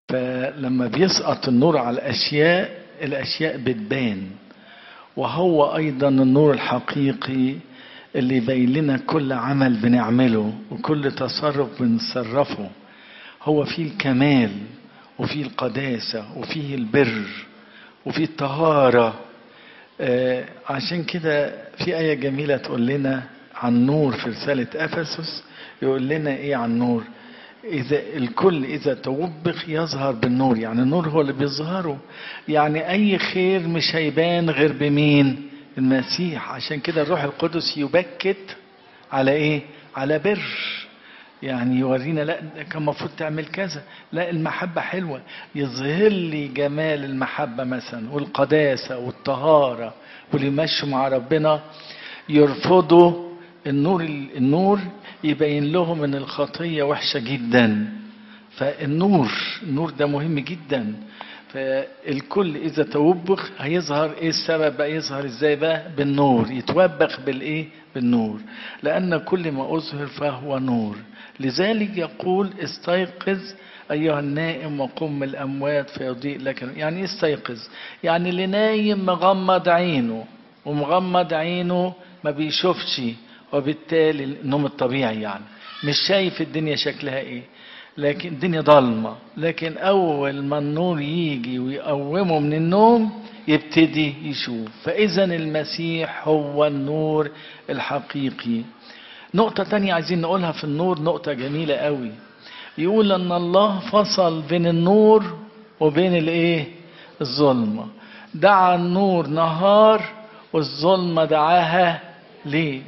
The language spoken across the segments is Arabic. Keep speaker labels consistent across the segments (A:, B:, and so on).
A: فلما بيسقط النور على الأشياء بتبان، وهو أيضا النور الحقيقي اللي يبين لنا كل عمل بنعمله وكل تصرف بنتصرفه. هو فيه الكمال وفيه القداسة وفيه البر وفيه الطهارة. عشان كده في آية جميلة تقول لنا عن نور في رسالة أفسس، يقول لنا إيه عن النور؟ إذا الكل إذا توبخ يظهر بالنور، يعني النور هو اللي بيظهره، يعني أي خير مش هيبان غير بمين؟ المسيح. عشان كده الروح القدس يبكت على إيه؟ على بر، يعني يورينا لا كان المفروض تعمل كذا، لا المحبة حلوة، يظهر لي جمال المحبة مثلا والقداسة والطهارة، واللي يمشوا مع ربنا يرفضوا النور يبين لهم ان الخطية وحشة جدا. فالنور ده مهم جدا. فالكل اذا توبخ هيظهر ايه السبب بقى؟ يظهر ازاي بقى؟ بالنور، يتوبخ بالايه؟ بالنور، لان كل ما اظهر فهو نور. لذلك يقول استيقظ ايها النائم وقم من الاموات فيضيء لك. يعني استيقظ، يعني اللي نايم مغمض عينه، ومغمض عينه ما بيشوفش، وبالتالي النوم الطبيعي يعني مش شايف الدنيا شكلها ايه، لكن الدنيا ضلمة، لكن اول ما النور يجي ويقومه من النوم يبتدي يشوف. فاذا المسيح هو النور الحقيقي. نقطة تانية عايزين نقولها في النور، نقطة جميلة قوي. يقول ان الله فصل بين النور وبين الايه؟ الظلمة. دعا النور نهار والظلمة دعاها ليل.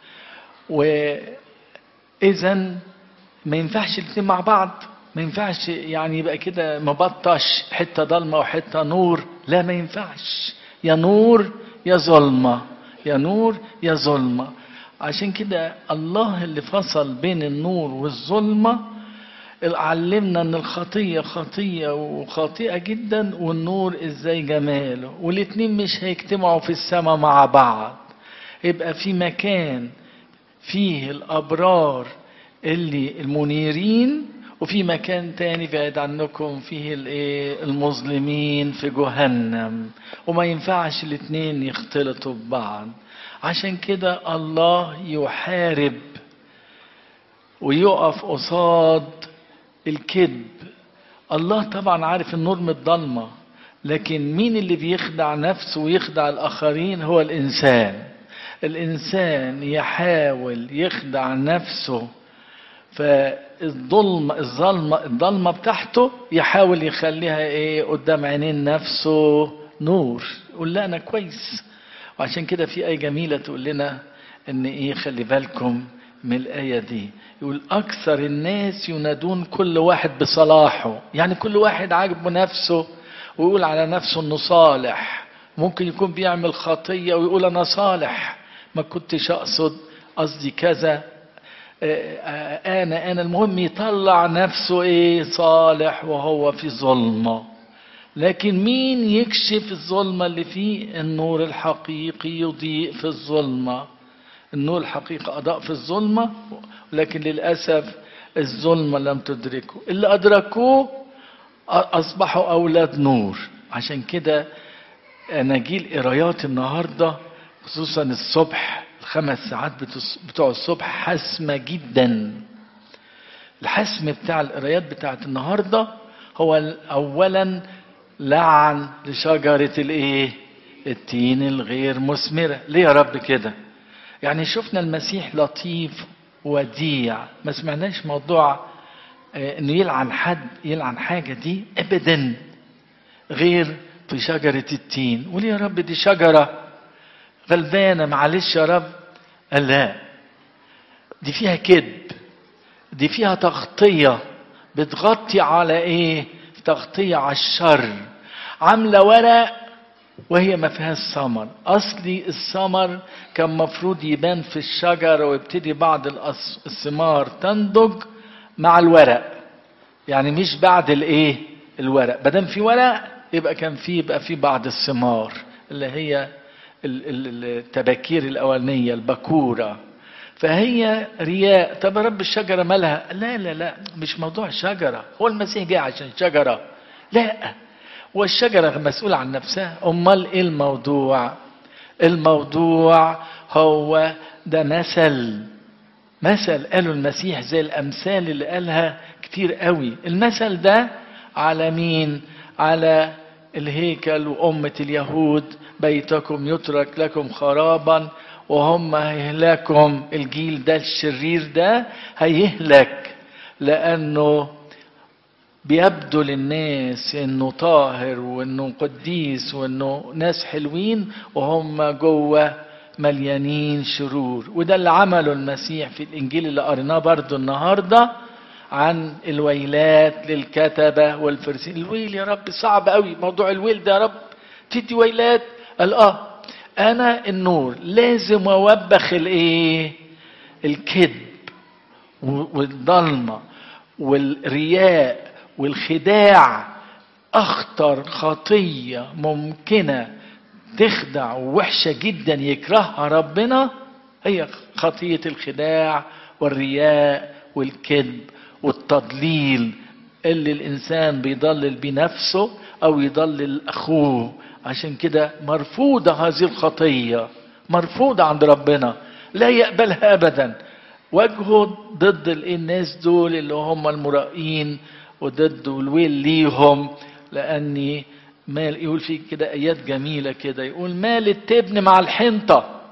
A: وإذن ما ينفعش الاثنين مع بعض، ما ينفعش يعني يبقى كده مبطش، حتة ضلمة وحتة نور، لا ما ينفعش، يا نور يا ظلمة، يا نور يا ظلمة. عشان كده الله اللي فصل بين النور والظلمة علمنا ان الخطية خطية وخاطئة جدا، والنور ازاي جماله، والاثنين مش هيجتمعوا في السماء مع بعض. يبقى في مكان فيه الأبرار اللي المنيرين، وفي مكان تاني بعيد عنكم فيه المظلمين في جهنم، وما ينفعش الاثنين يختلطوا ببعض. عشان كده الله يحارب ويقف قصاد الكذب. الله طبعا عارف النور من الضلمة، لكن مين اللي بيخدع نفسه ويخدع الآخرين؟ هو الإنسان يحاول يخدع نفسه، الضلمة بتاعته يحاول يخليها ايه؟ قدام عينين نفسه نور، يقول لا انا كويس. وعشان كده في آية جميلة تقول لنا ان ايه، خلي بالكم من الآية دي. يقول اكثر الناس ينادون كل واحد بصلاحه، يعني كل واحد عاجبه نفسه ويقول على نفسه انه صالح. ممكن يكون بيعمل خطية ويقول انا صالح، ما كنتش اقصد، قصدي كذا، انا المهم يطلع نفسه ايه؟ صالح وهو في ظلمة. لكن مين يكشف الظلمة اللي فيه؟ النور الحقيقي يضيء في الظلمة. النور الحقيقي أضاء في الظلمة، لكن للأسف الظلمة لم تدركه. اللي أدركوه أصبحوا أولاد نور. عشان كده أناجيل قرايات النهاردة خصوصا الصبح، ال5 ساعات بتوع الصبح حاسمة جدا. الحسم بتاع القرايات بتاعت النهاردة هو أولا لعن لشجرة التين الغير مثمرة. ليه يا رب كده؟ يعني شفنا المسيح لطيف وديع، ما سمعناش موضوع انه يلعن حد، يلعن حاجة دي ابدا غير في شجرة التين. وليه يا رب؟ دي شجرة غلبانة، معلش يا رب. قال لا، دي فيها كذب، دي فيها تغطية، بتغطي على ايه؟ تغطية على الشر، عاملة ورق وهي ما فيهاش ثمر. اصلي الثمر كان مفروض يبان في الشجرة، ويبتدي بعض الثمار تنضج مع الورق، يعني مش بعد الورق. بدل في ورق يبقى في بعض الثمار اللي هي التباكير الاولانية، البكورة. فهي رياء. طب يا رب الشجرة مالها؟ لا لا لا، مش موضوع شجرة. هو المسيح جاي عشان شجرة؟ لا، والشجرة مسؤولة عن نفسها. امال ايه الموضوع؟ الموضوع هو ده مثل قالوا المسيح زي الامثال اللي قالها كتير قوي. المثل ده على مين؟ على الهيكل وأمة اليهود. بيتكم يترك لكم خرابا وهم هيهلكم. الجيل ده الشرير ده هيهلك لأنه بيبدو للناس انه طاهر وانه قديس وانه ناس حلوين وهم جوه مليانين شرور. وده اللي عمله المسيح في الانجيل اللي قريناه برضو النهارده عن الويلات للكتبه والفريسيين. الويل يا رب صعب قوي، موضوع الويل ده يا رب تدي ويلات. قال انا النور لازم اوبخ الايه؟ الكذب والظلمه والرياء والخداع. اخطر خطيه ممكنه تخدع ووحشه جدا يكرهها ربنا هي خطيه الخداع والرياء والكذب والتضليل، اللي الانسان بيضلل بنفسه او يضلل اخوه. عشان كده مرفوضه هذه الخطيه، مرفوضه عند ربنا، لا يقبلها ابدا. وجهه ضد الناس دول اللي هم المرائين، وضد الويل ليهم. لاني مال يقول فيه كده ايات جميله كده، يقول مال التبن مع الحنطه،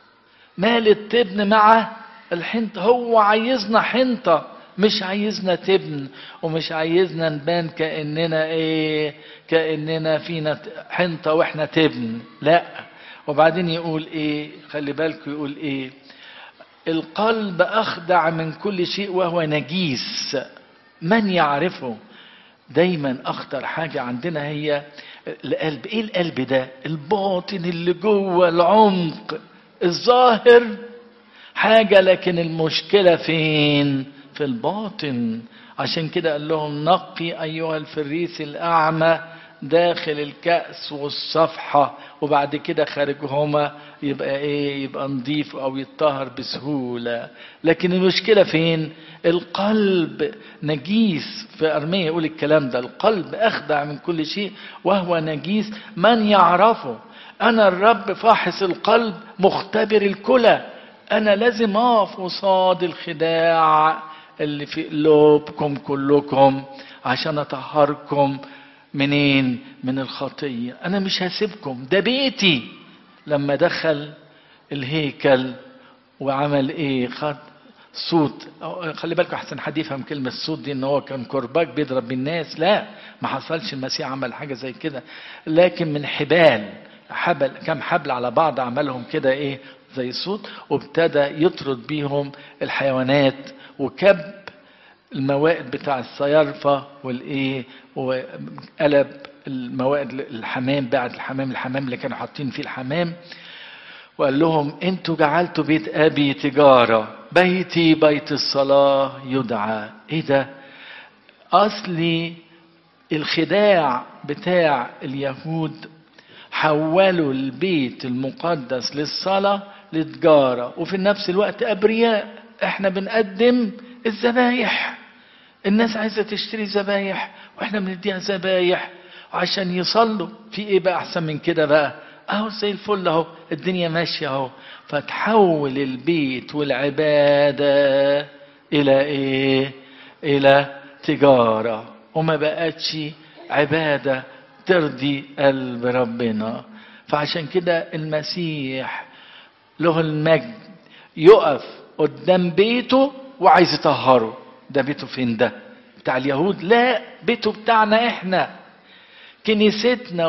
A: مال التبن مع الحنطه. هو عايزنا حنطه، مش عايزنا تبن، ومش عايزنا نبان كاننا ايه، كاننا فينا حنطه واحنا تبن. لا. وبعدين يقول ايه؟ خلي بالكم يقول ايه؟ القلب أخدع من كل شيء وهو نجيس، من يعرفه؟ دايما أخطر حاجة عندنا هي القلب. إيه القلب ده؟ الباطن اللي جوه العمق. الظاهر حاجة لكن المشكلة فين؟ في الباطن. عشان كده قال لهم نقي أيها الفريس الأعمى داخل الكأس والصفحة، وبعد كده خارجهما يبقى ايه؟ يبقى نضيف او يتطهر بسهولة. لكن المشكلة فين؟ القلب نجيس. في أرمية يقول الكلام ده، القلب أخدع من كل شيء وهو نجيس، من يعرفه؟ أنا الرب فاحص القلب مختبر الكلى. أنا لازم أقف قصاد الخداع اللي في قلوبكم كلكم عشان أطهركم. منين؟ من الخطية. أنا مش هسيبكم، ده بيتي. لما دخل الهيكل وعمل إيه؟ خد صوت. خلي بالكم أحسن حد يفهم كلمة الصوت دي إن هو كان كرباج بيضرب الناس. لا، ما حصلش. المسيح عمل حاجة زي كده، لكن من حبل كم حبل على بعض عملهم كده إيه؟ زي صوت، وابتدى يطرد بيهم الحيوانات، وكب الموائد بتاع الصيارفة والايه، وقلب الموائد الحمام، بعد الحمام اللي كانوا حاطين فيه الحمام، وقال لهم انتوا جعلتوا بيت ابي تجارة، بيتي بيت الصلاة يدعى. ايه ده؟ اصلي الخداع بتاع اليهود حولوا البيت المقدس للصلاة لتجارة، وفي نفس الوقت ابرياء. احنا بنقدم الذبايح، الناس عايزة تشتري ذبايح واحنا بنديها ذبايح عشان يصلوا. في ايه بقى احسن من كده بقى؟ اهو زي الفل اهو، الدنيا ماشية اهو. فتحول البيت والعبادة الى ايه؟ الى تجارة، وما بقتش عبادة ترضي قلب ربنا. فعشان كده المسيح له المجد يقف قدام بيته وعايز يطهره. ده بيته فين ده؟ بتاع اليهود؟ لا، بيته بتاعنا احنا، كنيستنا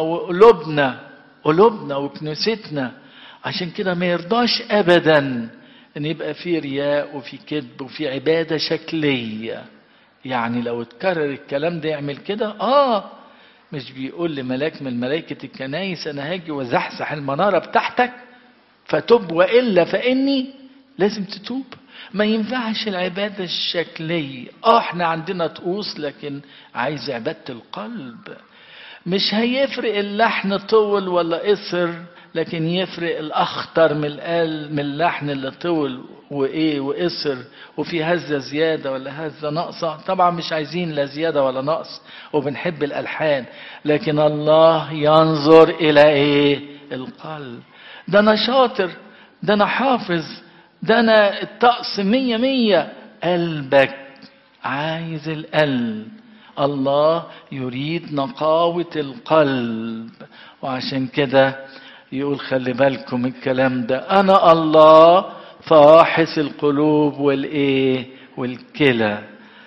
A: قلوبنا وكنيستنا. عشان كده ما يرضاش ابدا ان يبقى في رياء وفي كذب وفي عبادة شكلية. يعني لو اتكرر الكلام ده يعمل كده. مش بيقول لملاك من ملائكة الكنايس انا هاجي وزحزح المنارة بتاعتك فتوب وإلا فإني؟ لازم تتوب. ما ينفعش العبادة الشكلية. احنا عندنا طقوس، لكن عايز عبادة القلب. مش هيفرق اللحن طول ولا قصر، لكن يفرق الاخطر من اللحن اللي طول وايه وقصر، وفي هزه زياده ولا هزه ناقصه. طبعا مش عايزين لا زياده ولا نقص، وبنحب الالحان، لكن الله ينظر الى ايه؟ القلب. ده انا شاطر، ده انا حافظ، ده انا الطقس 100 قلبك عايز القلب. الله يريد نقاوة القلب، وعشان كده يقول خلي بالكم الكلام ده، انا الله فاحص القلوب والايه والكلى.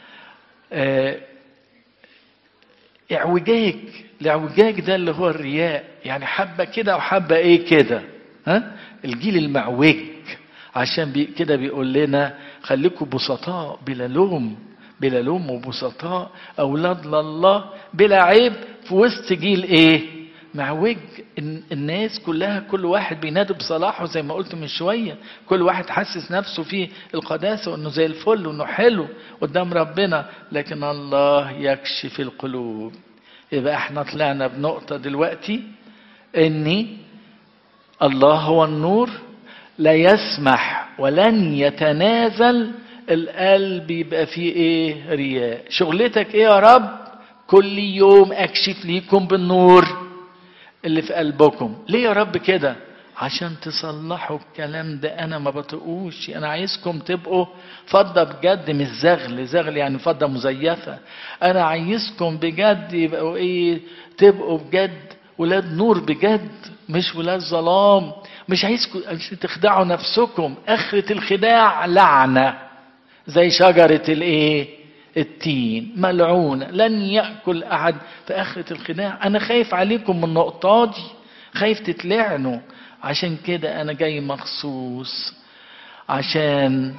A: الاعوجاج ده اللي هو الرياء، يعني حبة كده وحبة ايه كده، الجيل المعوج. عشان كده بيقول لنا خليكم بسطاء بلا لوم، بلا لوم وبسطاء اولاد لله بلا عيب في وسط جيل ايه؟ معوج. الناس كلها كل واحد بينادي بصلاحه زي ما قلت من شويه، كل واحد حاسس نفسه فيه القداسه وانه زي الفل وانه حلو قدام ربنا، لكن الله يكشف القلوب. يبقى احنا طلعنا بنقطه دلوقتي ان الله هو النور، لا يسمح ولن يتنازل القلب يبقى فيه ايه؟ رياء. شغلتك ايه يا رب؟ كل يوم اكشف ليكم بالنور اللي في قلبكم. ليه يا رب كده؟ عشان تصلحوا الكلام ده، انا ما بطقوش. انا عايزكم تبقوا فضة بجد، مش زغل يعني فضة مزيفة. انا عايزكم بجد يبقوا ايه؟ تبقوا بجد ولاد نور بجد، مش ولاد ظلام. مش عايزكم تخدعوا نفسكم. اخرة الخداع لعنة، زي شجرة الايه؟ التين ملعونة، لن يأكل أحد في آخرة الخداع. أنا خايف عليكم من النقطة دي، خايف تتلعنوا. عشان كده أنا جاي مخصوص عشان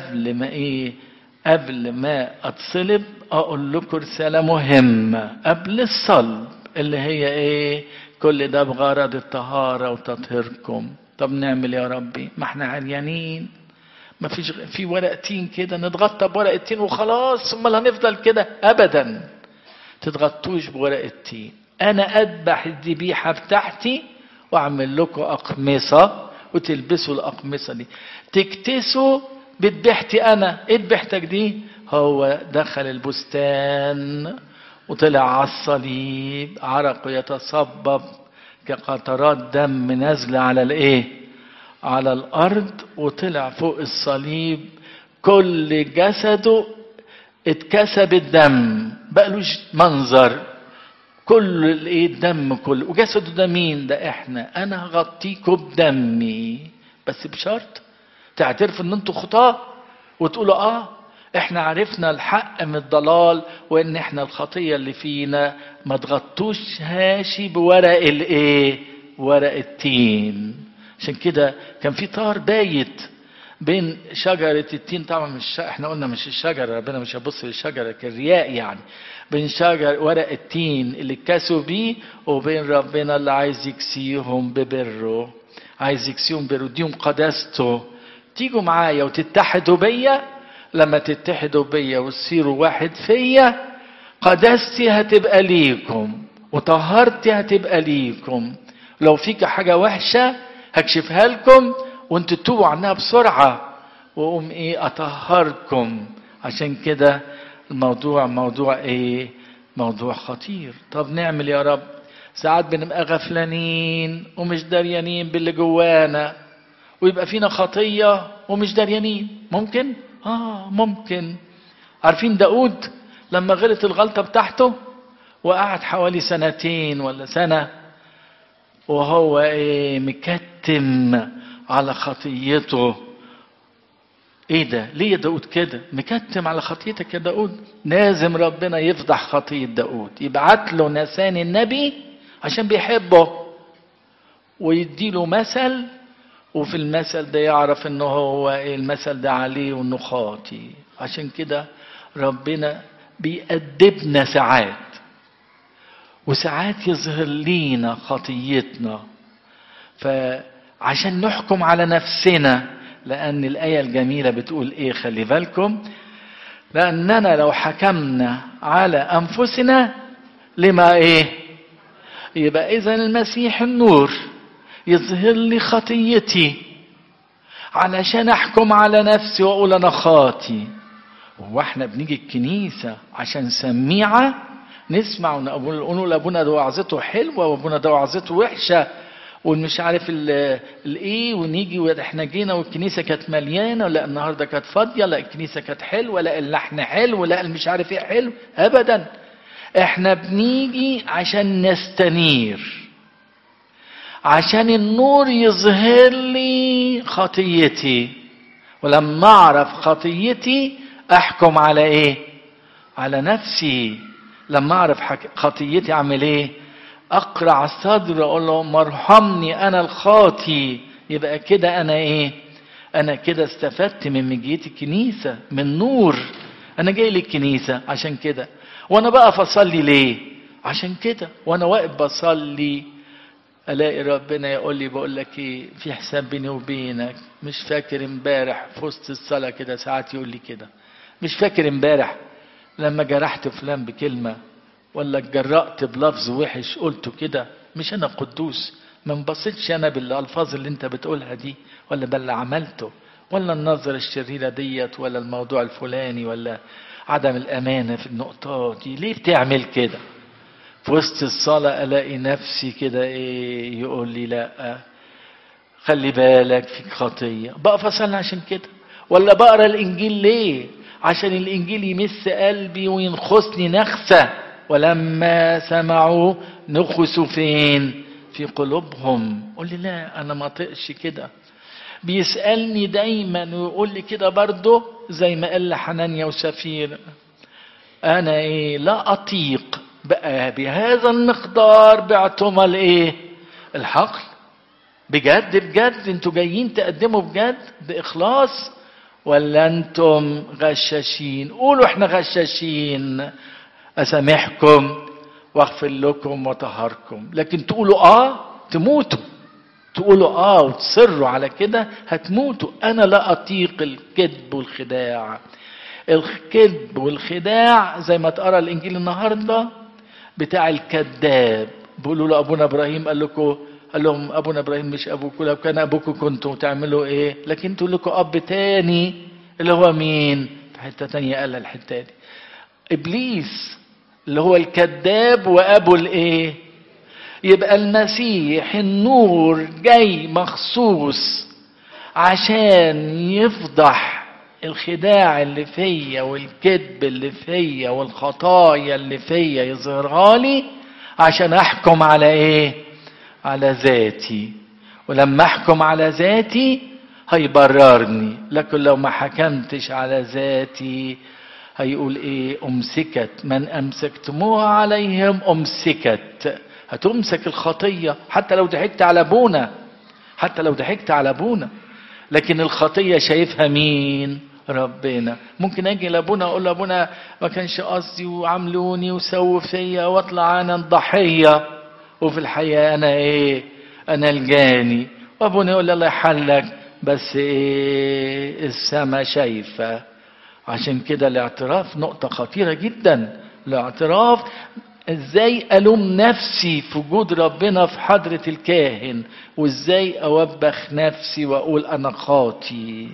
A: قبل ما أتصلب أقول لكم رسالة مهمة قبل الصلب، اللي هي إيه؟ كل ده بغرض الطهارة وتطهيركم. طب نعمل يا ربي؟ ما احنا عريانين، ما فيش في ورقتين كده نتغطى بورقتين وخلاص. امال هنفضل كده ابدا؟ تتغطوش بورقتين. انا اذبح الذبيحه بتاعتي واعمل لكم اقمصه وتلبسوا الاقمصه دي، تكتسوا بذبحتي انا. ايه ذبيحتك دي؟ هو دخل البستان وطلع على الصليب، عرقه يتصبب كقطرات دم نازله على الايه؟ على الارض، وطلع فوق الصليب. كل جسده اتكسب الدم، بقلوش منظر، كل الايه؟ الدم كله. وجسده ده مين؟ ده احنا. انا هغطيكم بدمي، بس بشرط تعترفوا ان انتوا خطاه وتقولوا احنا عرفنا الحق من الضلال، وان احنا الخطيه اللي فينا ما تغطوش هاشي بورق الايه؟ ورق التين. عشان كده كان في طار بايت بين شجرة التين. طبعا مش احنا قلنا مش الشجرة، ربنا مش هيبص للشجرة كالرياء يعني. بين شجر ورق التين اللي اتكسوا بيه، وبين ربنا اللي عايز يكسيهم ببره، عايز يكسيهم ببره، يديهم قداسته. تيجوا معايا وتتحدوا بيا. لما تتحدوا بيا وتصيروا واحد فيا، قداستي هتبقى ليكم وطهارتي هتبقى ليكم. لو فيك حاجة وحشة هكشفها لكم وانتوا تتوبوا عنها بسرعة، واقوم اطهركم. عشان كده الموضوع موضوع موضوع خطير. طب نعمل يا رب؟ ساعات بنبقى غفلانين ومش داريانين باللي جوانا، ويبقى فينا خطية ومش داريانين. ممكن ممكن. عارفين داود لما غلط الغلطة بتاعته وقعد حوالي 2 ولا سنة وهو مكتم على خطيته. ايه ده؟ ليه يا داود كده مكتم على خطيتك يا داود؟ لازم ربنا يفضح خطية داود، يبعت له ناسان النبي عشان بيحبه ويديله مثل، وفي المثل ده يعرف انه هو المثل ده عليه وانه خاطي. عشان كده ربنا بيأدبنا ساعات، وساعات يظهر لينا خطيتنا، فعشان نحكم على نفسنا. لأن الآية الجميلة بتقول خلي بالكم، لأننا لو حكمنا على أنفسنا لما يبقى إذن المسيح النور يظهر لي خطيتي علشان أحكم على نفسي وأقول أنا خاطي. هو احنا بنيجي الكنيسة عشان سميعة نسمع ونقول أبونا ده وعظته حلوة وأبونا ده وعظته وحشة ومش عارف الايه، ونيجي احنا جينا والكنيسة كانت مليانة، لا النهاردة كانت فاضية، لا الكنيسة كانت حلوة، لا اللحن حلو، لا مش عارف ايه حلو. أبدا، احنا بنيجي عشان نستنير، عشان النور يظهر لي خطيتي، ولما اعرف خطيتي احكم على ايه؟ على نفسي. لما اعرف خطيتي اعمل ايه؟ اقرع الصدر اقول له مرحمني انا الخاطي. يبقى كده انا ايه؟ انا كده استفدت من مجيتي الكنيسة، من نور. انا جاي للكنيسة عشان كده. وانا بقى اصلي ليه؟ عشان كده. وانا واقف بصلي الاقي ربنا يقول لي بقول لك ايه، في حساب بيني وبينك. مش فاكر امبارح في وسط الصلاه كده ساعات يقول لي كده، مش فاكر امبارح لما جرحت فلان بكلمه ولا اتجرأت بلفظ وحش قلته كده؟ مش انا قدوس؟ ما انبسطش انا بالالفاظ اللي انت بتقولها دي، ولا باللي عملته، ولا النظره الشريره ديت، ولا الموضوع الفلاني، ولا عدم الامانه في النقطه دي؟ ليه بتعمل كده؟ في وسط الصلاة ألاقي نفسي كده إيه يقول لي لا خلي بالك فيك خطية. بقف أصلي عشان كده. ولا بقرأ الإنجيل ليه؟ عشان الإنجيل يمس قلبي وينخسني نخسة. ولما سمعوا نخسوا فين؟ في قلوبهم. قول لي لا أنا ما طقش كده. بيسألني دايما ويقول لي كده برضه زي ما قال لحنانيا وسفير، أنا إيه لا أطيق بقى بهذا المقدار بعتم الايه؟ الحقل. بجد بجد انتوا جايين تقدموا بجد باخلاص ولا انتم غشاشين؟ قولوا احنا غشاشين اسامحكم واغفر لكم وطهركم. لكن تقولوا تموتوا، تقولوا وتصروا على كده هتموتوا. انا لا اطيق الكذب والخداع. الكذب والخداع زي ما تقرا الانجيل النهارده بتاع الكذاب. بيقولوا له ابونا ابراهيم قال لهم ابونا ابراهيم مش ابوكم، لو كان ابوكم كنتوا تعملوا ايه؟ لكن انتوا لكم اب تاني اللي هو مين؟ في حته تانيه قالها الحته دي، ابليس اللي هو الكذاب وابو الايه؟ يبقى المسيح النور جاي مخصوص عشان يفضح الخداع اللي فيا والكذب اللي فيا والخطايا اللي فيا، يظهرها لي عشان احكم على ايه؟ على ذاتي. ولما احكم على ذاتي هيبررني. لكن لو ما حكمتش على ذاتي هيقول ايه؟ امسكت من امسكتموها عليهم امسكت. هتمسك الخطية حتى لو ضحكت على ابونا، حتى لو ضحكت على ابونا. لكن الخطية شايفها مين؟ ربنا. ممكن اجي لابونا اقول له ابونا ما كانش قصدي وعملوني وسووا فيا واطلع انا الضحية، وفي الحقيقة انا ايه؟ انا الجاني. وابونا يقول لي الله يحلك، بس ايه؟ السما شايفة. عشان كده الاعتراف نقطة خطيرة جدا. الاعتراف ازاي الوم نفسي في وجود ربنا في حضرة الكاهن، وازاي اوبخ نفسي واقول انا خاطي.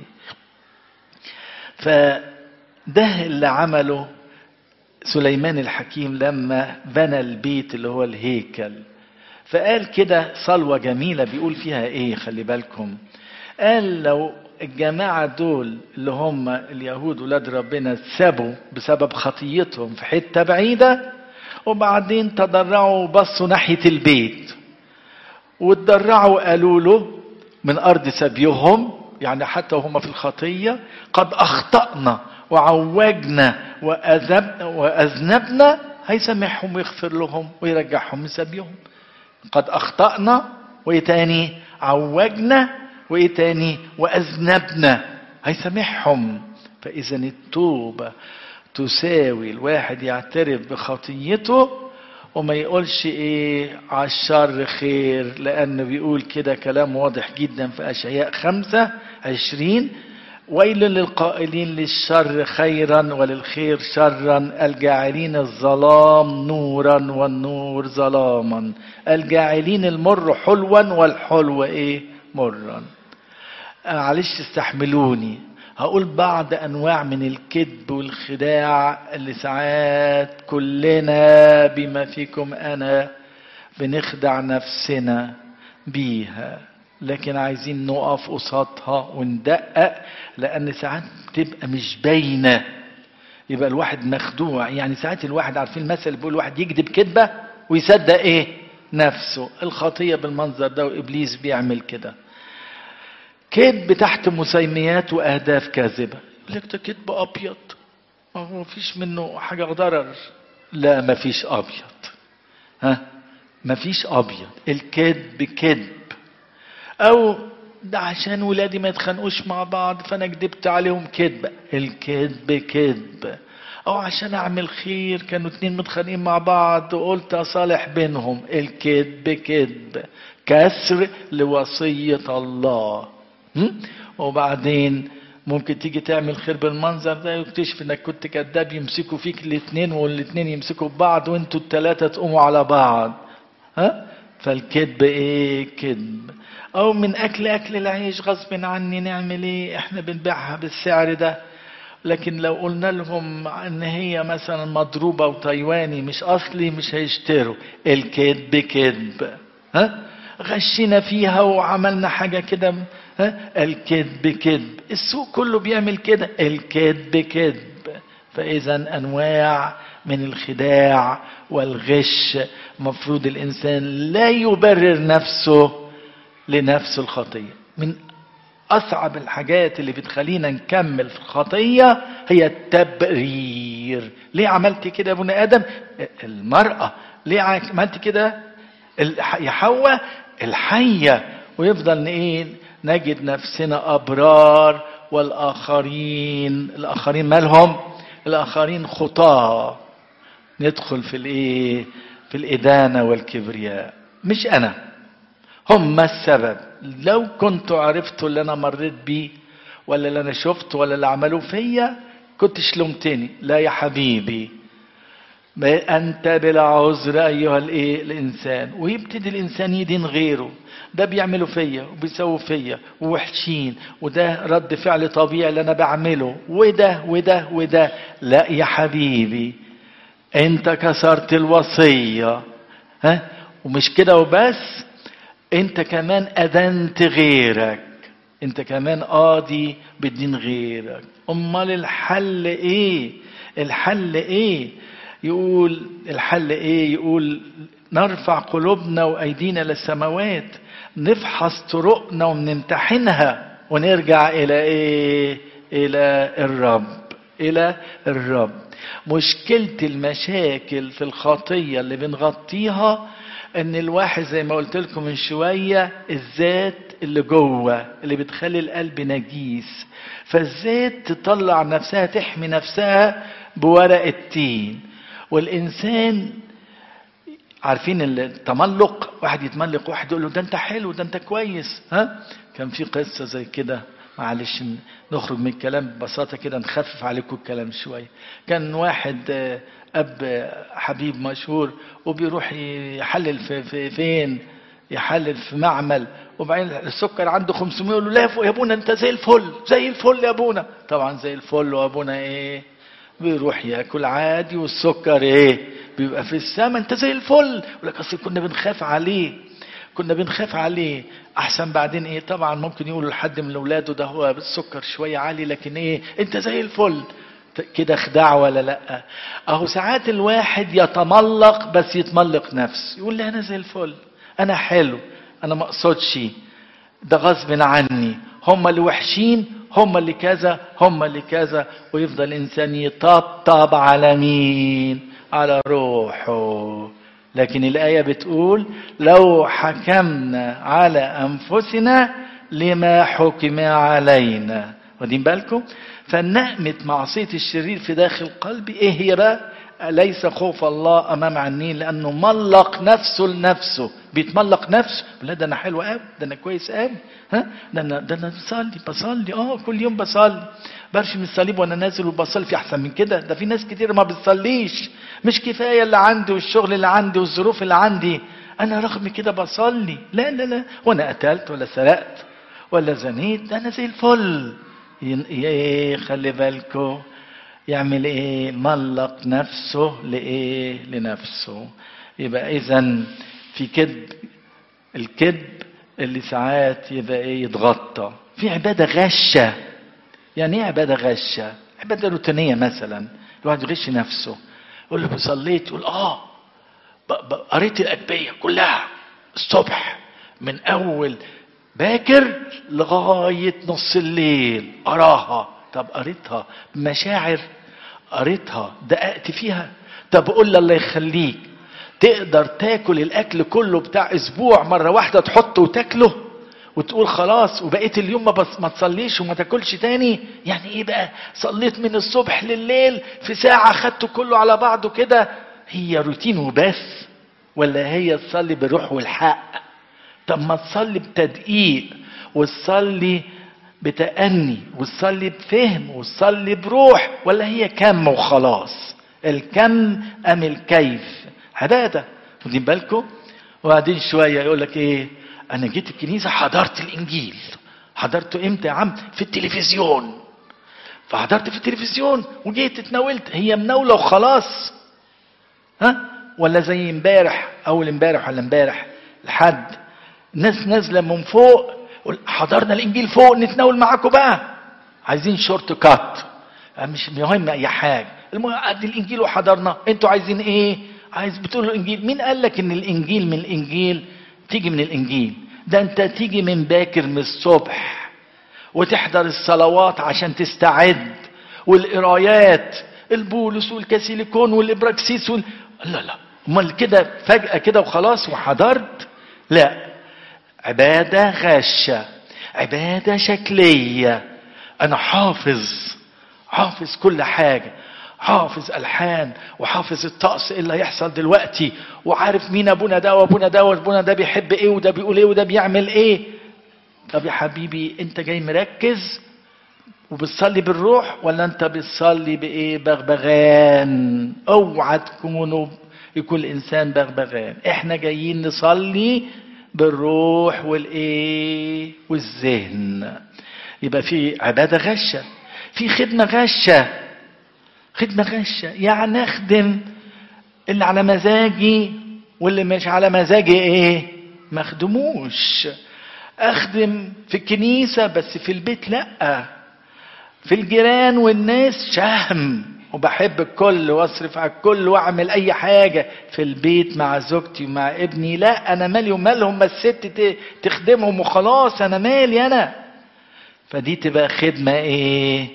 A: فده اللي عمله سليمان الحكيم لما بنى البيت اللي هو الهيكل. فقال كده صلوة جميلة بيقول فيها ايه؟ خلي بالكم. قال لو الجماعة دول اللي هم اليهود ولاد ربنا سابوا بسبب خطيتهم في حتة بعيدة، وبعدين تضرعوا وبصوا ناحية البيت واتضرعوا قالوا له من أرض سبيهم، يعني حتى وهم في الخطية، قد أخطأنا وعوجنا وأذنبنا، هيسامحهم ويغفر لهم ويرجعهم من سبيهم. قد أخطأنا وإيه تاني؟ عوجنا وإيه تاني؟ وأذنبنا، هيسامحهم. فإذا التوبة تساوي الواحد يعترف بخطيته وما يقولش ايه على الشر خير، لأنه بيقول كده كلام واضح جدا في أشعياء 5:20 ويل للقائلين للشر خيرا وللخير شرا، الجاعلين الظلام نورا والنور ظلاما، الجاعلين المر حلوا والحلو مرا. معلش استحملوني، هقول بعض انواع من الكذب والخداع اللي ساعات كلنا بما فيكم انا بنخدع نفسنا بيها، لكن عايزين نقف قصادها وندقق، لان ساعات بتبقى مش باينه يبقى الواحد مخدوع. يعني ساعات الواحد، عارفين المثل اللي بيقول الواحد يكذب كذبه ويصدق نفسه. الخطيه بالمنظر ده، وابليس بيعمل كده، كذب تحت مسميات واهداف كاذبه. يقول لك ده كذب ابيض، ما هو فيش منه حاجه ضرر. لا، ما فيش ابيض، ما فيش ابيض، الكذب كذب. او ده عشان ولادي ما يتخانقوش مع بعض فانا كذبت عليهم كذبه، الكذب كذب. او عشان اعمل خير، كانوا اتنين متخانقين مع بعض وقلت اصالح بينهم، الكذب كذب، كسر لوصيه الله. وبعدين ممكن تيجي تعمل خير بالمنظر ده ويكتشف انك كنت كذاب، يمسكوا فيك الاتنين والاتنين يمسكوا ببعض وانتوا التلاتة تقوموا على بعض. فالكذب كذب. او من اكل العيش غصب عني، نعمل احنا بنبيعها بالسعر ده، لكن لو قلنا لهم ان هي مثلا مضروبة وتايواني مش اصلي مش هيشتروا، الكذب كذب. غشينا فيها وعملنا حاجة كده، الكذب كذب. السوق كله بيعمل كده، الكذب كذب. فاذا انواع من الخداع والغش، مفروض الانسان لا يبرر نفسه لنفس الخطية. من اصعب الحاجات اللي بتخلينا نكمل في الخطية هي التبرير. ليه عملت كده يا ابن ادم؟ المرأة ليه عملت كده؟ يا حواء الحية. ويفضل نجد نفسنا ابرار والاخرين مالهم؟ الاخرين خطاة. ندخل في الادانة والكبرياء. مش انا، هم السبب. لو كنت عرفتوا اللي انا مريت بيه ولا اللي انا شفت ولا اللي عملوه فيا كنتش لومتني. لا يا حبيبي، أنت بلا عذر أيها الإنسان. ويبتدي الإنسان يدين غيره، ده بيعملوا فيا وبيسووا فيا ووحشين، وده رد فعل طبيعي اللي أنا بعمله، وده وده وده. لا يا حبيبي، أنت كسرت الوصية، ومش كده وبس، أنت كمان أدنت غيرك، أنت كمان قاضي بدين غيرك. أمال الحل الحل يقول الحل يقول نرفع قلوبنا وايدينا للسماوات، نفحص طرقنا ونمتحنها ونرجع الى الرب. مشكلة المشاكل في الخطية اللي بنغطيها ان الواحد زي ما قلت لكم من شوية، الذات اللي جوه اللي بتخلي القلب نجيس، فالذات تطلع نفسها تحمي نفسها بورق التين. والإنسان عارفين التملق، واحد يتملق واحد يقول له ده انت حلو، ده انت كويس. كان في قصة زي كده، معلش نخرج من الكلام ببساطة كده، نخفف عليكم الكلام شوية. كان واحد أب حبيب مشهور وبيروح يحلل في فين؟ يحلل في معمل، وبعدين السكر عنده 500، يقول له لا يا ابونا انت زي الفل يا ابونا. طبعا زي الفل، وابونا بيروح ياكل عادي والسكر بيبقى في السماء. انت زي الفل. يقول لك اصل كنا بنخاف عليه احسن بعدين طبعا ممكن يقولوا لحد من اولاده ده هو السكر شويه عالي، لكن انت زي الفل. كده خداع ولا لا؟ اهو ساعات الواحد يتملق، بس يتملق نفس، يقول لي انا زي الفل، انا حلو، انا ما اقصدش، ده غصب عني، هم اللي وحشين، هم اللي كذا، هم اللي كذا. ويفضل الإنسان يطبطب على مين؟ على روحه. لكن الآية بتقول لو حكمنا على أنفسنا لما حكم علينا. واخدين بالكم؟ فنقمة معصية الشرير في داخل قلبي هي بقى؟ ليس خوف الله امام عينيه، لانه ملق نفسه لنفسه. بيتملق نفسه، لا ده انا حلو قوي، ده انا كويس قوي، ها ده انا بصلي كل يوم بصلي، برشم الصليب وانا نازل وبصلي. في احسن من كده؟ ده في ناس كتير ما بتصليش. مش كفايه اللي عندي والشغل اللي عندي والظروف اللي عندي، انا رغم كده بصلي. لا لا لا، وانا قتلت ولا سرقت ولا زنيت، ده انا زي الفل. خلي بالكو يعمل ايه؟ ملق نفسه لايه؟ لنفسه. يبقى اذا في كذب، الكذب اللي ساعات يبقى ايه؟ يتغطى. في عبادة غشة. يعني ايه عبادة غشة؟ عبادة روتينية مثلا، الواحد يغش نفسه، يقول له صليت، يقول قريت الأدبية كلها الصبح من أول باكر لغاية نص الليل أراها. طب قريتها بمشاعر؟ قريتها دققت فيها؟ طب قول الله يخليك، تقدر تاكل الأكل كله بتاع أسبوع مرة واحدة تحطه وتاكله وتقول خلاص وبقيت اليوم ما تصليش وما تاكلش تاني؟ يعني ايه بقى صليت من الصبح لليل في ساعة خدته كله على بعضه كده؟ هي روتين وبس، ولا هي تصلي بالروح والحق؟ طب ما تصلي بتدقيق، وتصلي بتأني، وتصلي بفهم، وتصلي بروح، ولا هي كم وخلاص؟ الكم ام الكيف؟ عبادة. واخدين بالكم؟ وبعدين شوية يقول لك ايه؟ انا جيت الكنيسة حضرت الانجيل. حضرته امتى يا عم؟ في التلفزيون. فحضرت في التلفزيون وجيت اتناولت. هي مناولة وخلاص؟ ها؟ ولا زي امبارح، اول امبارح ولا امبارح الحد، ناس نازله من فوق، حضرنا الانجيل فوق نتناول معاكم بقى، عايزين شورت كات، مش مهم اي حاجه، المهم قد الانجيل وحضرنا. انتوا عايزين ايه؟ بتقولوا الانجيل. مين قال لك ان الانجيل من الانجيل؟ تيجي من الانجيل ده انت تيجي من باكر من الصبح وتحضر الصلوات عشان تستعد، والقرايات البولس والكاسيليكون والابراكسيس لا امال كده فجأة كده وخلاص وحضرت؟ لا، عبادة غشة، عبادة شكلية. انا حافظ كل حاجة، حافظ الحان، وحافظ الطقس اللي هيحصل دلوقتي، وعارف مين ابونا ده وابونا ده وابونا ده بيحب ايه وده بيقول ايه وده بيعمل ايه. طب يا حبيبي انت جاي مركز وبتصلي بالروح، ولا انت بتصلي بايه؟ بغبغان. اوعى يكون الانسان بغبغان. احنا جايين نصلي بالروح والايه؟ والذهن. يبقى في عبادة غشة، في خدمة غشة. خدمة غشة يعني اخدم اللي على مزاجي واللي مش على مزاجي ايه؟ ما اخدموش. اخدم في الكنيسة بس في البيت لا، في الجيران والناس شهم، وبحب الكل واصرف على الكل واعمل اي حاجة. في البيت مع زوجتي ومع ابني لا، انا مالي ومالهم، ما الست تخدمهم وخلاص، انا مالي انا. فدي تبقى خدمة ايه؟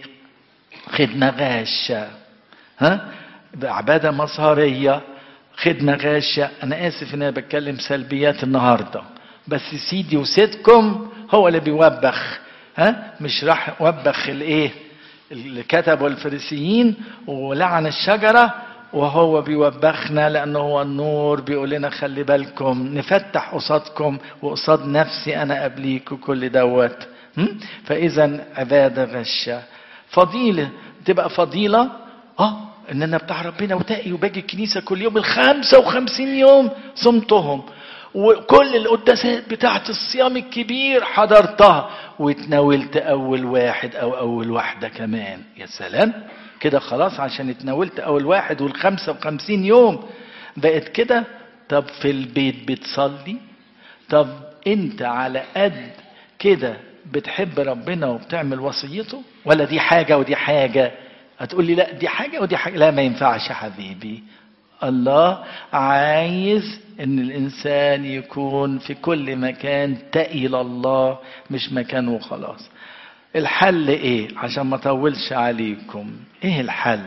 A: خدمة غاشة. ها؟ عبادة مظهرية، خدمة غاشة. انا اسف ان انا بتكلم سلبيات النهاردة، بس سيدي وسيدكم هو اللي بيوبخ. ها؟ مش راح وبخ الايه؟ اللي كتبوا الفريسيين ولعن الشجرة، وهو بيوبخنا لانه هو النور، بيقول لنا خلي بالكم نفتح قصادكم وقصاد نفسي انا قبليكم كل دوت. فاذا عبادة غشة. فضيلة تبقى فضيلة ان انا بتاع ربنا وتقي وباجي الكنيسة كل يوم 55 يوم صمتهم، وكل القداسات بتاعت الصيام الكبير حضرتها، واتناولت اول واحد او اول واحدة كمان. يا سلام كده خلاص، عشان اتناولت اول واحد 55 يوم بقت كده. طب في البيت بتصلي؟ طب انت على قد كده بتحب ربنا وبتعمل وصيته، ولا دي حاجة ودي حاجة؟ هتقول لي لا دي حاجة ودي حاجة. لا ما ينفعش يا حبيبي. الله عايز ان الانسان يكون في كل مكان تقي لله، مش مكان وخلاص. الحل ايه؟ عشان ما اطولش عليكم، ايه الحل؟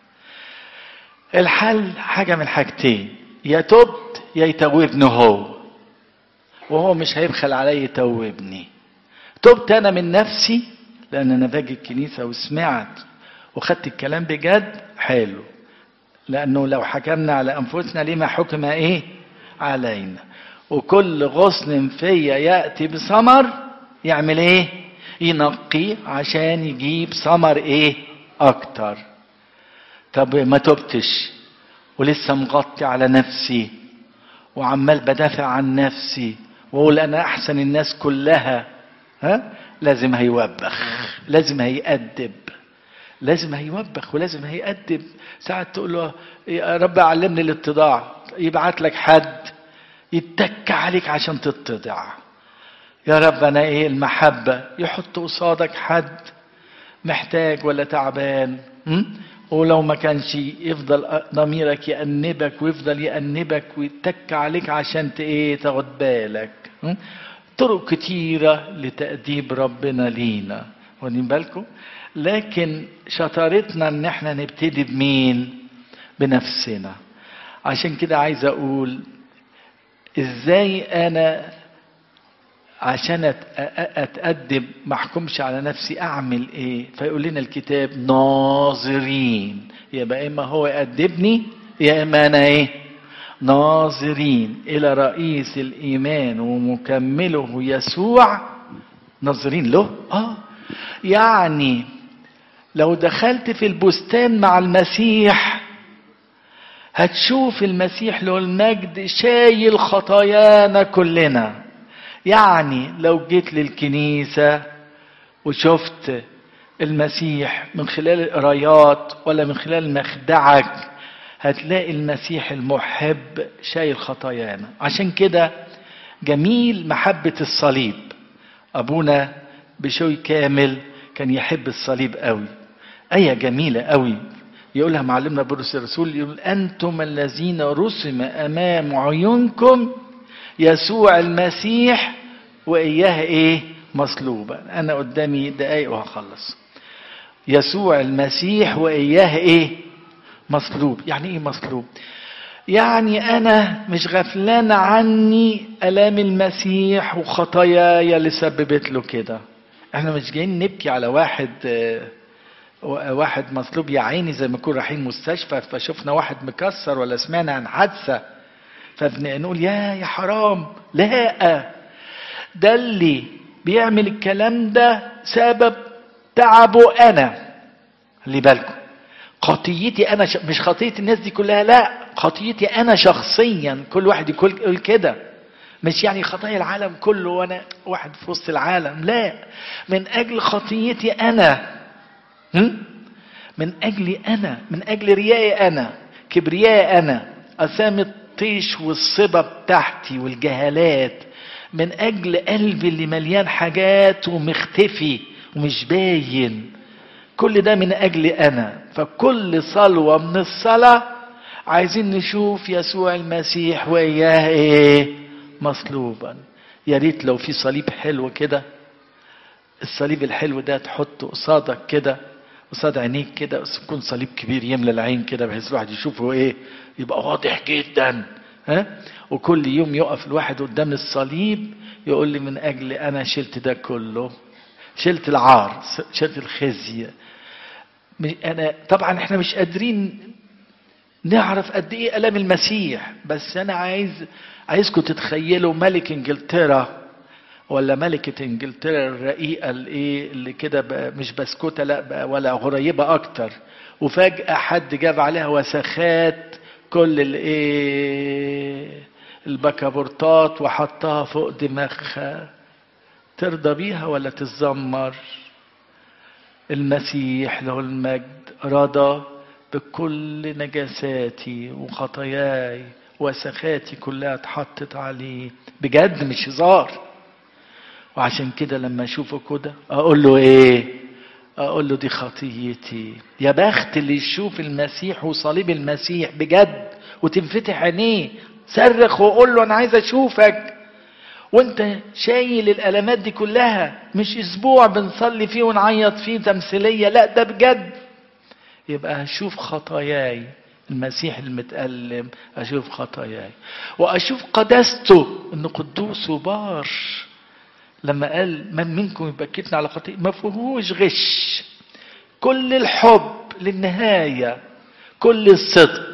A: الحل حاجة من حاجتين، يا تبت يا يتوبني هو، وهو مش هيبخل علي يتوبني. تبت انا من نفسي لان انا باجي الكنيسة وسمعت وخدت الكلام بجد، حلو. لأنه لو حكمنا على أنفسنا لما حكم إيه علينا. وكل غصن فيا يأتي بثمر يعمل إيه؟ ينقي عشان يجيب ثمر إيه أكتر. طب ما تبتش ولسه مغطي على نفسي وعمال بدافع عن نفسي واقول انا احسن الناس كلها، لازم هيوبخ، لازم هيأدب، لازم هيوبخ ولازم هيأدب. ساعات تقول له يا رب علمني الاتضاع، يبعت لك حد يتك عليك عشان تتضع. يا رب انا ايه المحبة، يحط قصادك حد محتاج ولا تعبان، ولو ما كانش يفضل ضميرك يأنبك ويفضل يأنبك ويتك عليك عشان ايه تاخد بالك. طرق كتيرة لتأديب ربنا لينا، واخدين بالكم؟ لكن شطارتنا ان احنا نبتدي بمين؟ بنفسنا. عشان كده عايز اقول ازاي انا عشان اتأدب ما احكمش على نفسي اعمل ايه؟ فيقول لنا الكتاب ناظرين، يبقى اما هو يأدبني يا اما انا ايه؟ ناظرين الى رئيس الايمان ومكمله يسوع، ناظرين له. يعني لو دخلت في البستان مع المسيح هتشوف المسيح له المجد شايل خطايانا كلنا. يعني لو جيت للكنيسة وشفت المسيح من خلال القرايات ولا من خلال مخدعك هتلاقي المسيح المحب شايل خطايانا. عشان كده جميل محبة الصليب. أبونا بشوي كامل كان يحب الصليب قوي، آية جميلة قوي يقولها معلمنا بولس الرسول، يقول أنتم الذين رسم أمام عيونكم يسوع المسيح وإياه إيه؟ مصلوبا. أنا قدامي دقايق وهخلص. يسوع المسيح وإياه إيه؟ مصلوب. يعني إيه مصلوب؟ يعني أنا مش غفلان عني آلام المسيح وخطاياي اللي سببت له كده. احنا مش جايين نبكي على واحد مصلوب يا عيني زي ما نكون رايحين مستشفى فشفنا واحد مكسر ولا سمعنا عن حادثة فبنقول يا حرام. لا، ده اللي بيعمل الكلام ده سبب تعبه انا. خلي بالكم، خطيتي انا مش خطية الناس دي كلها، لا، خطيتي انا شخصيا. كل واحد يقول كده، مش يعني خطايا العالم كله وانا واحد في وسط العالم، لا، من اجل خطيتي انا، من اجلي انا، من اجل ريائي انا، كبريائي انا، اسامي الطيش والصبا بتاعتي والجهالات، من اجل قلبي اللي مليان حاجات ومختفي ومش باين، كل ده من اجلي انا. فكل صلوة من الصلاة عايزين نشوف يسوع المسيح وإياه ايه؟ مصلوبا. يا ريت لو في صليب حلو كده، الصليب الحلو ده تحطه قصادك كده، قصاد عينيك كده، يكون صليب كبير يملى العين كده بحيث الواحد يشوفه ايه؟ يبقى واضح جدا. وكل يوم يقف الواحد قدام الصليب يقول لي من اجل انا شلت ده كله، شلت العار، شلت الخزي. انا طبعا احنا مش قادرين نعرف قد ايه الام المسيح، بس انا عايزكم تتخيلوا ملك انجلترا ولا ملكة انجلترا الرقيقة اللي كده مش بسكوتة لا بقى ولا غريبة اكتر، وفجأة حد جاب عليها وسخات كل البكابورتات وحطها فوق دماغها، ترضى بيها ولا تتذمر؟ المسيح له المجد رضى بكل نجاساتي وخطاياي وسخاتي كلها اتحطت عليه، بجد مش هزار. وعشان كده لما اشوفه كده اقول له ايه؟ اقول له دي خطيتي. يا بخت اللي يشوف المسيح وصليب المسيح بجد وتنفتح عينيه، صرخ وقول له انا عايز اشوفك وانت شايل الالمات دي كلها، مش اسبوع بنصلي فيه ونعيط فيه تمثيليه، لا ده بجد. يبقى هشوف خطاياي، المسيح المتألم اشوف خطاياي واشوف قداسته انه قدوس وبار. لما قال من منكم يبكتنا على خطيئة ما فيهوش غش، كل الحب للنهاية، كل الصدق،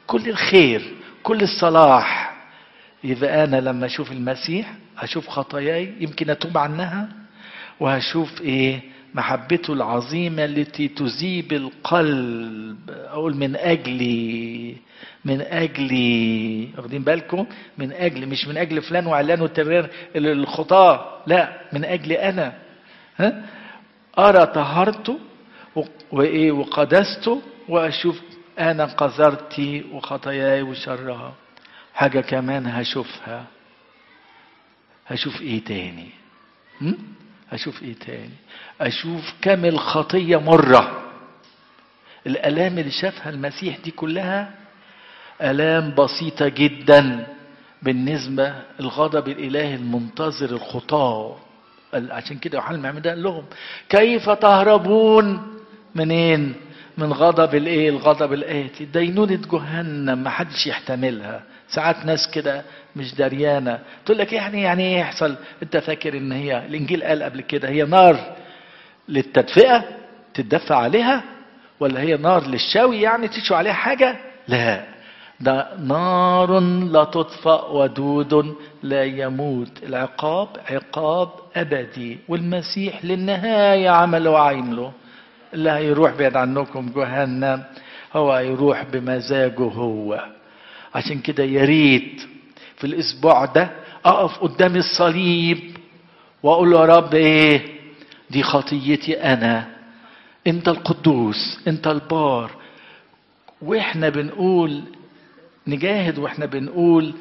A: كل الخير، كل الصلاح. يبقى أنا لما أشوف المسيح هشوف خطاياي يمكن أتوب عنها، وهشوف إيه؟ محبته العظيمة التي تذيب القلب. أقول من أجلي، من أجلي، واخدين بالكم؟ من أجل، مش من أجل فلان وعلان وترير الخطاة، لا، من أجلي أنا. ها؟ أرى طهارته وإيه وقدسته، وأشوف أنا قذرتي وخطاياي وشرها. حاجة كمان هشوفها، هشوف إيه تاني؟ هشوف إيه تاني؟ أشوف كم الخطية مرة. الآلام اللي شافها المسيح دي كلها آلام بسيطة جدا بالنسبة الغضب الإلهي المنتظر الخطاة. عشان كده يوحنا المعمدان قال لهم كيف تهربون منين؟ من غضب الايه؟ الغضب الآتي، دينونة جهنم ما حدش يحتملها. ساعات ناس كده مش دريانة تقول لك يعني ايه يحصل؟ انت فاكر ان هي الانجيل قال قبل كده هي نار للتدفئة تدفع عليها، ولا هي نار للشوي يعني تشوي عليها حاجة؟ لا، ده نار لا تطفأ ودود لا يموت. العقاب عقاب أبدي، والمسيح للنهاية عمل وعمله. اللي هيروح بعيد عنكم جهنم هو هيروح بمزاجه هو. عشان كده يا ريت في الأسبوع ده أقف قدام الصليب وأقول له يا رب إيه دي؟ خطيتي أنا، أنت القدوس، أنت البار. وإحنا بنقول نجاهد، واحنا بنقول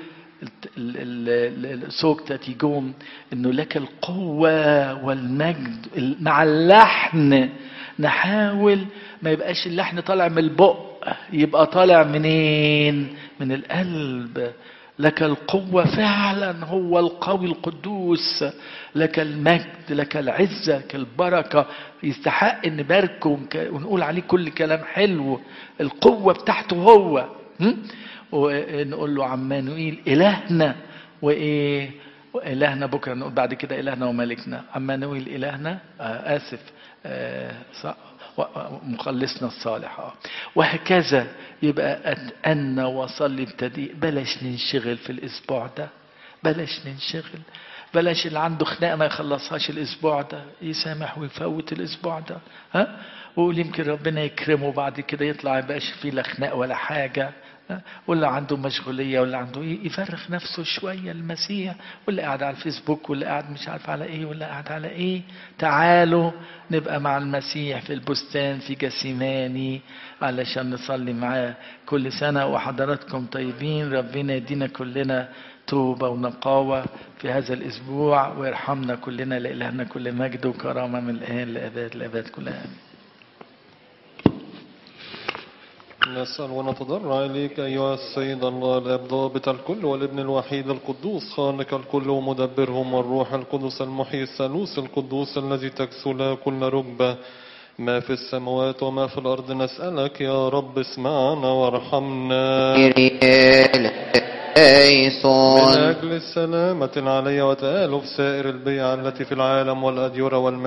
A: سوكتا تيجوم انه لك القوة والمجد مع اللحن. نحاول ما يبقاش اللحن طالع من البق، يبقى طالع منين؟ من القلب. لك القوة فعلا، هو القوي القدوس. لك المجد، لك العزة، لك البركة. يستحق ان نباركه ونقول عليه كل كلام حلو. القوة بتاعته هو. ونقول له عمانوئيل إلهنا وإيه؟ إلهنا. بكرة نقول بعد كده إلهنا وملكنا. عمانوئيل إلهنا، مخلصنا الصالح. وهكذا يبقى أتأنى وصلي ابتدي. بلاش ننشغل في الأسبوع ده، بلاش ننشغل. بلاش اللي عنده خناقه ما يخلصهاش الاسبوع ده، يسامح ويفوت الاسبوع ده. ها؟ ويقول يمكن ربنا يكرمه بعد كده يطلع يبقاش فيه لا خناق ولا حاجه. ولا عنده مشغوليه، ولا عنده يفرغ نفسه شويه المسيح. واللي قاعد على الفيسبوك، واللي قاعد مش عارف على ايه، واللي قاعد على ايه. تعالوا نبقى مع المسيح في البستان في جسيماني علشان نصلي معاه. كل سنه وحضراتكم طيبين. ربنا يدينا كلنا توبة ونقاوة في هذا الأسبوع، ويرحمنا كلنا. لإلهنا كل مجد وكرامة من الآن لأباد الأباد كلها آمين.
B: نسأل ونتضرع إليك أيها السيد الله الآب ضابط الكل، والابن الوحيد القدوس خالق الكل ومدبرهم، والروح القدس المحيي الثالوث القدوس الذي تكسو له كل ركبة ما في السماوات وما في الأرض. نسألك يا رب اسمعنا وارحمنا من أجل السلامة العالية وتآلف سائر البيع التي في العالم والأديرة